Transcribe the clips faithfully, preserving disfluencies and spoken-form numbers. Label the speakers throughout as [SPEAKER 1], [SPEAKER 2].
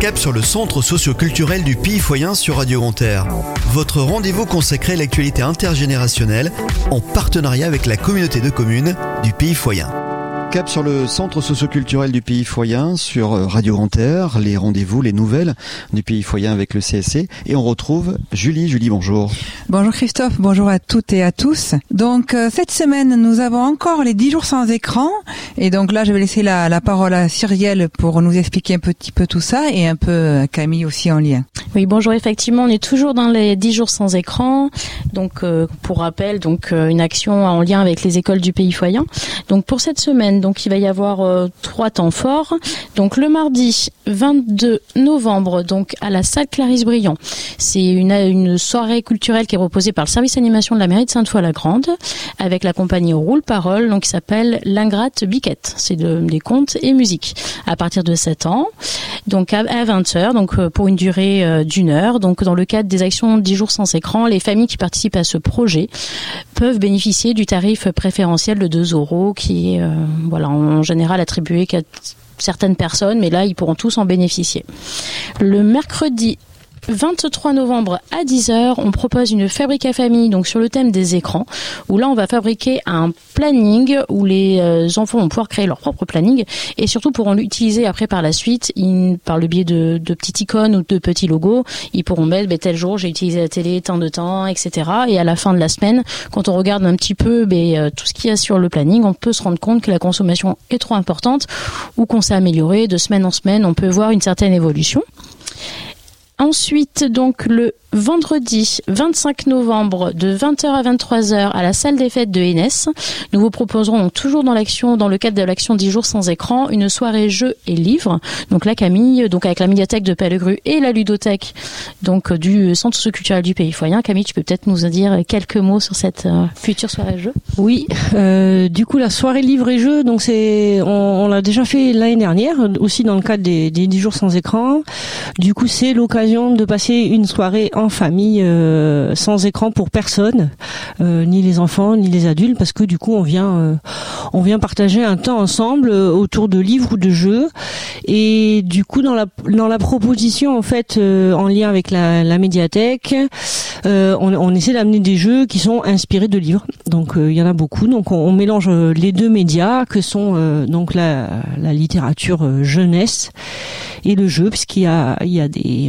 [SPEAKER 1] cap sur le centre socio-culturel du Pays-Foyen sur Radio Grand Air. Votre rendez-vous consacré à l'actualité intergénérationnelle en partenariat avec la communauté de communes du Pays-Foyen. Cap sur le centre socio-culturel du Pays-Foyen sur Radio Grand Air, les rendez-vous, les nouvelles du Pays-Foyen avec le C S C. Et on retrouve Julie. Julie, bonjour.
[SPEAKER 2] Bonjour Christophe, bonjour à toutes et à tous. Donc euh, cette semaine, nous avons encore les dix jours sans écran. Et donc là, je vais laisser la, la parole à Cyrielle pour nous expliquer un petit peu tout ça et un peu à Camille aussi en lien.
[SPEAKER 3] Oui, bonjour. Effectivement, on est toujours dans les dix jours sans écran. Donc, euh, pour rappel, donc euh, une action en lien avec les écoles du Pays-Foyen. Donc, pour cette semaine, donc il va y avoir euh, trois temps forts. Donc, le mardi vingt-deux novembre, donc à la salle Clarisse Briand, c'est une une soirée culturelle qui est proposée par le service animation de la mairie de Sainte-Foy-la-Grande avec la compagnie Roule Parole, donc qui s'appelle l'Ingrate Biquette. C'est de, des contes et musique à partir de sept ans. Donc à, à vingt heures, donc euh, pour une durée euh, d'une heure. Donc dans le cadre des actions dix jours sans écran, les familles qui participent à ce projet peuvent bénéficier du tarif préférentiel de deux euros qui est euh, voilà en général attribué qu'à certaines personnes, mais là ils pourront tous en bénéficier. Le mercredi vingt-trois novembre à dix heures, on propose une fabrique à famille donc sur le thème des écrans, où là on va fabriquer un planning où les euh, enfants vont pouvoir créer leur propre planning et surtout pourront l'utiliser après par la suite in, par le biais de, de petites icônes ou de petits logos. Ils pourront mettre ben, tel jour j'ai utilisé la télé tant de temps, et cetera. Et à la fin de la semaine, quand on regarde un petit peu ben, euh, tout ce qu'il y a sur le planning, on peut se rendre compte que la consommation est trop importante ou qu'on s'est amélioré de semaine en semaine. On peut voir une certaine évolution. Ensuite, donc, le vendredi vingt-cinq novembre de vingt heures à vingt-trois heures à la salle des fêtes de Hennes, nous vous proposerons donc, toujours dans l'action, dans le cadre de l'action dix jours sans écran, une soirée jeux et livres. Donc là, Camille, donc avec la médiathèque de Pellegru et la ludothèque, donc du centre socio-culturel du Pays-Foyen. Camille, tu peux peut-être nous dire quelques mots sur cette euh, future soirée jeux?
[SPEAKER 4] Oui, euh, du coup, la soirée livres et jeux, donc c'est, on, on l'a déjà fait l'année dernière, aussi dans le cadre des, des dix jours sans écran. Du coup, c'est l'occasion de passer une soirée en famille euh, sans écran pour personne, euh, ni les enfants ni les adultes, parce que du coup on vient euh, on vient partager un temps ensemble euh, autour de livres ou de jeux. Et du coup dans la dans la proposition en fait euh, en lien avec la, la médiathèque, euh, on, on essaie d'amener des jeux qui sont inspirés de livres. Donc il euh, y en a beaucoup. Donc on, on mélange les deux médias que sont euh, donc la, la littérature euh, jeunesse et le jeu, puisqu'il y a il y a des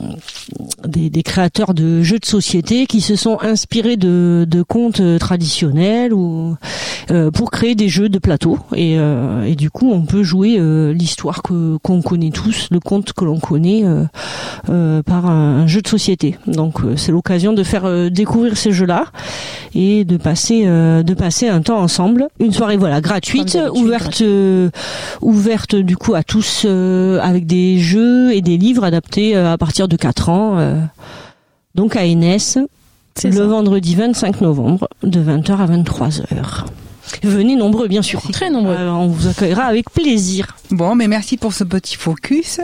[SPEAKER 4] Des, des créateurs de jeux de société qui se sont inspirés de, de contes traditionnels ou euh, pour créer des jeux de plateau et, euh, et du coup on peut jouer euh, l'histoire que qu'on connaît tous, le conte que l'on connaît euh, euh, par un, un jeu de société. Donc euh, c'est l'occasion de faire euh, découvrir ces jeux-là et de passer euh, de passer un temps ensemble. Une soirée voilà gratuite, ouverte euh, ouverte du coup à tous euh, avec des jeux et des livres adaptés euh, à partir de quatre ans. Euh, donc à Hennes, c'est le ça. Vendredi vingt-cinq novembre de vingt heures à vingt-trois heures. Venez nombreux, bien sûr.
[SPEAKER 3] Très nombreux.
[SPEAKER 4] Euh, on vous accueillera avec plaisir.
[SPEAKER 2] Bon, mais merci pour ce petit focus.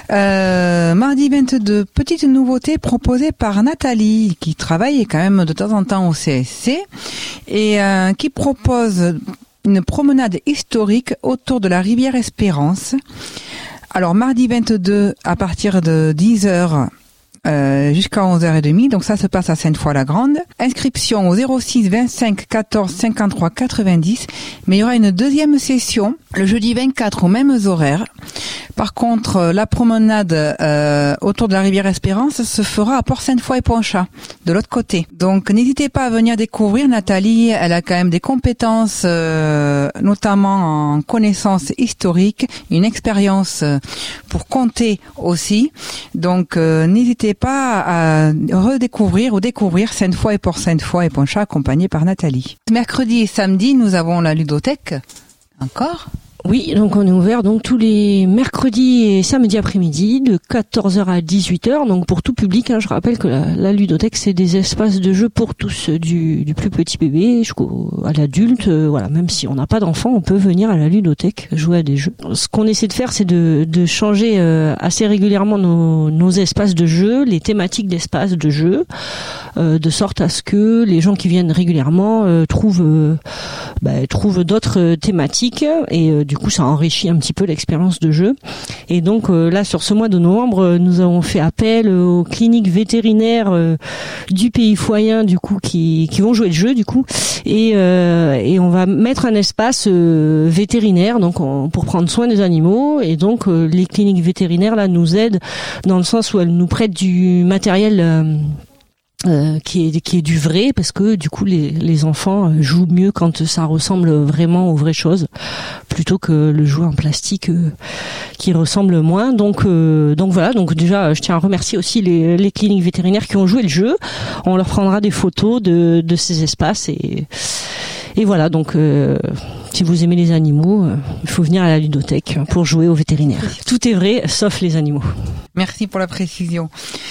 [SPEAKER 2] Euh, mardi vingt-deux, petite nouveauté proposée par Nathalie, qui travaille quand même de temps en temps au C S C, et euh, qui propose une promenade historique autour de la rivière Espérance. Alors, mardi vingt-deux, à partir de dix heures, Euh, jusqu'à onze heures trente, donc ça se passe à Sainte-Foy-la-Grande. Inscription au zéro six vingt-cinq quatorze cinquante-trois quatre-vingt-dix, mais il y aura une deuxième session le jeudi vingt-quatre aux mêmes horaires. Par contre, la promenade euh, autour de la rivière Espérance se fera à Port-Sainte-Foy et Ponchat, de l'autre côté. Donc n'hésitez pas à venir découvrir. Nathalie, elle a quand même des compétences, euh, notamment en connaissances historiques, une expérience pour compter aussi. Donc euh, n'hésitez pas à redécouvrir ou découvrir Sainte-Foy et Port-Sainte-Foy et Ponchat accompagnés par Nathalie. Mercredi et samedi, nous avons la ludothèque. Encore ?
[SPEAKER 4] Oui, donc on est ouvert donc tous les mercredis et samedis après-midi de quatorze heures à dix-huit heures, donc pour tout public. Hein, je rappelle que la, la ludothèque, c'est des espaces de jeu pour tous, du, du plus petit bébé jusqu'à l'adulte. Euh, voilà, même si on n'a pas d'enfant, on peut venir à la ludothèque jouer à des jeux. Ce qu'on essaie de faire, c'est de, de changer euh, assez régulièrement nos, nos espaces de jeu, les thématiques d'espaces de jeu, euh, de sorte à ce que les gens qui viennent régulièrement euh, trouvent, euh, bah, trouvent d'autres thématiques et euh, du coup, ça enrichit un petit peu l'expérience de jeu. Et donc euh, là, sur ce mois de novembre, nous avons fait appel aux cliniques vétérinaires euh, du pays foyen, du coup, qui, qui vont jouer le jeu, du coup, et, euh, et on va mettre un espace euh, vétérinaire, donc on, pour prendre soin des animaux. Et donc euh, les cliniques vétérinaires là nous aident dans le sens où elles nous prêtent du matériel. Euh, Euh, qui est qui est du vrai, parce que du coup les les enfants jouent mieux quand ça ressemble vraiment aux vraies choses plutôt que le jouet en plastique euh, qui ressemble moins. Donc euh, donc voilà, donc déjà je tiens à remercier aussi les les cliniques vétérinaires qui ont joué le jeu. On leur prendra des photos de de ces espaces et et voilà, donc euh, si vous aimez les animaux, euh, il faut venir à la ludothèque pour jouer aux vétérinaires. Tout est vrai sauf les animaux.
[SPEAKER 2] Merci pour la précision.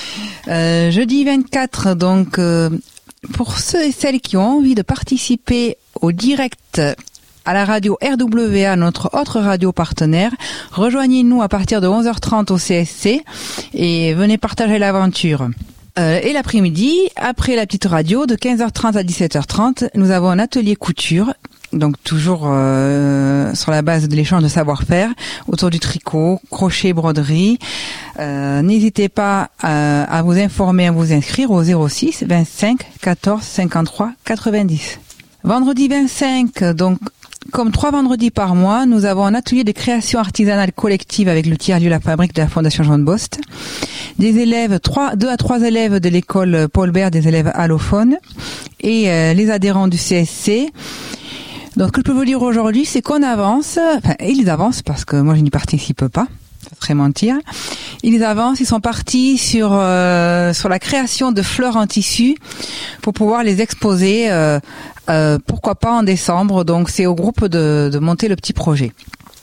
[SPEAKER 2] Euh, jeudi vingt-quatre, donc euh, pour ceux et celles qui ont envie de participer au direct à la radio R W A, notre autre radio partenaire, rejoignez-nous à partir de onze heures trente au C S C et venez partager l'aventure. Euh, et l'après-midi, après la petite radio, de quinze heures trente à dix-sept heures trente, nous avons un atelier couture. Donc toujours euh, sur la base de l'échange de savoir-faire autour du tricot, crochet, broderie. Euh, n'hésitez pas à, à vous informer, à vous inscrire au zéro six vingt-cinq quatorze cinquante-trois quatre-vingt-dix. Vendredi vingt-cinq, donc comme trois vendredis par mois, nous avons un atelier de création artisanale collective avec le tiers-lieu La Fabrique de la Fondation Jean de Bost. Des élèves, trois, deux à trois élèves de l'école Paul Bert, des élèves allophones, et euh, les adhérents du C S C. Donc, ce que je peux vous dire aujourd'hui, c'est qu'on avance, enfin, ils avancent parce que moi je n'y participe pas, ça serait mentir. Ils avancent, ils sont partis sur euh, sur la création de fleurs en tissu pour pouvoir les exposer, euh, euh, pourquoi pas en décembre. Donc, c'est au groupe de, de monter le petit projet.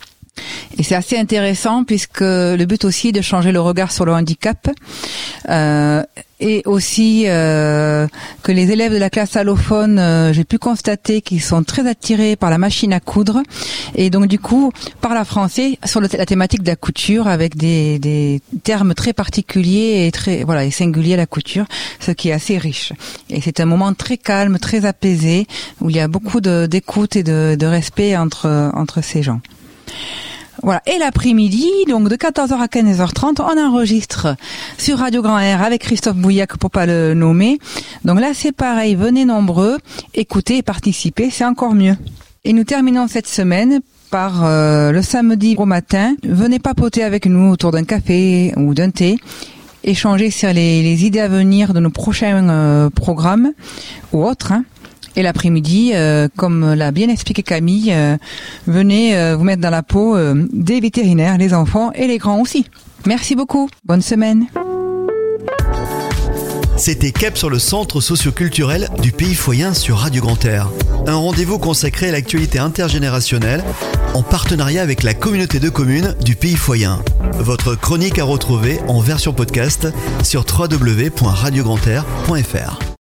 [SPEAKER 2] Et c'est assez intéressant puisque le but aussi est de changer le regard sur le handicap euh, et aussi euh, que les élèves de la classe allophone, euh, j'ai pu constater qu'ils sont très attirés par la machine à coudre et donc du coup parlent français sur le, la thématique de la couture avec des, des termes très particuliers et très voilà et singuliers à la couture, ce qui est assez riche. Et c'est un moment très calme, très apaisé où il y a beaucoup de, d'écoute et de, de respect entre entre ces gens. Voilà. Et l'après-midi, donc de quatorze heures à quinze heures trente, on enregistre sur Radio Grand Air avec Christophe Bouillac pour pas le nommer. Donc là, c'est pareil. Venez nombreux, écoutez et participez, c'est encore mieux. Et nous terminons cette semaine par euh, le samedi au matin. Venez papoter avec nous autour d'un café ou d'un thé. Échanger sur les, les idées à venir de nos prochains euh, programmes ou autres, hein. Et l'après-midi, euh, comme l'a bien expliqué Camille, euh, venez euh, vous mettre dans la peau euh, des vétérinaires, les enfants et les grands aussi. Merci beaucoup. Bonne semaine.
[SPEAKER 1] C'était Cap sur le centre socio-culturel du Pays Foyen sur Radio Grand Air. Un rendez-vous consacré à l'actualité intergénérationnelle en partenariat avec la communauté de communes du Pays Foyen. Votre chronique à retrouver en version podcast sur w w w point radio grand air point f r.